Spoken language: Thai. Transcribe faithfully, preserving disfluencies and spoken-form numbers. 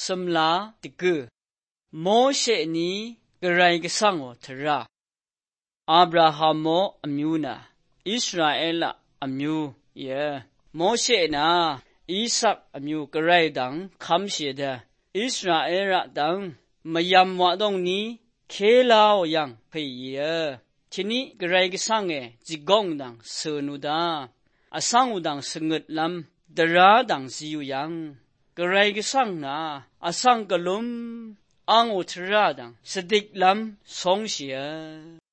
สมลาติกือโมเชนีกระไรก็สังโอทราอับราฮัมโมอมิวนาอิสราเอลอมิวเยโมเชนาอิสักอมิวกระไรดังคำเสียดอิสราเอลดังมายำว่าตรงนี้เคลายังเพียทีนี้กระไรก็สังเอจิกงดังเสนุดาอาสังอุดังสงดลำดราดังซิวยังกระไรก็สังนาอาสังกลุมอังอุทราดังสติกลำสองเสีย